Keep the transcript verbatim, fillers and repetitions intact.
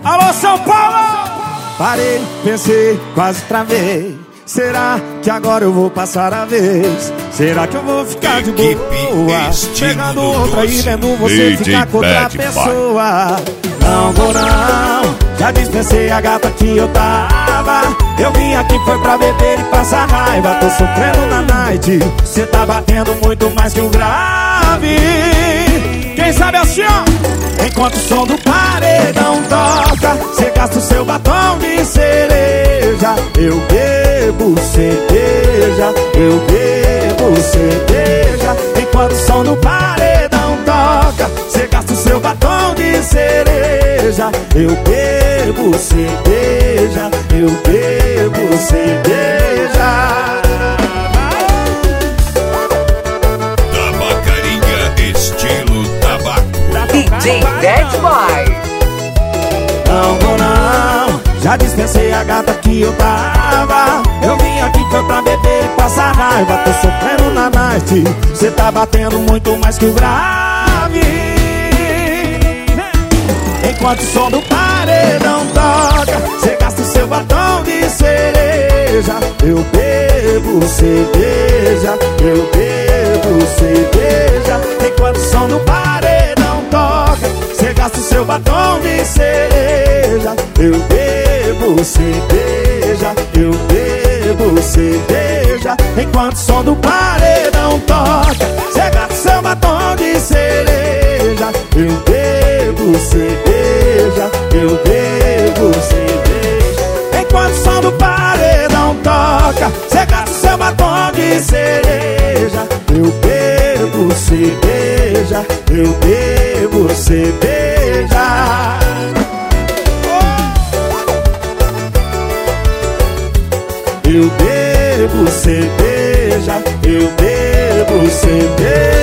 Alô, São Paulo! Parei, pensei, quase travei. Será que agora eu vou passar a vez? Será que eu vou ficar de boa? Pegando outra e vendo você ficar com outra pessoa. Não vou não, já dispensei a gata que eu tava. Eu vim aqui foi pra beber e passar raiva. Tô sofrendo na night, cê tá batendo muito mais que o grave. Quem sabe assim, ó? Enquanto o som do paredão toca, cê gasta o seu batom de cereja. Eu bebo cerveja, eu bebo cerveja. Enquanto o som do paredão toca, cê gasta o seu batom de cereja. Eu bebo cerveja, eu bebo cerveja. Tabacarinha estilo tabaco. D J Bad Boy. Não vou não, já dispensei a gata que eu tava. Eu vim aqui foi pra beber e passar raiva. Tô sofrendo na night, cê tá batendo muito mais que o grave. Enquanto o som do paredão toca, cê gasta o seu batom de cereja. Eu bebo cerveja, eu bebo cerveja. Enquanto o som do paredão toca, cê gasta o seu batom de cereja. Eu bebo cerveja, eu bebo cerveja. Enquanto o som do paredão toca, cê gasta o seu batom de cereja. Eu bebo cerveja, eu bebo cerveja. Enquanto o som do paredão toca, cê gasta o seu batom de cereja. Eu bebo cerveja, eu bebo cerveja. Eu bebo cerveja, eu bebo cerveja.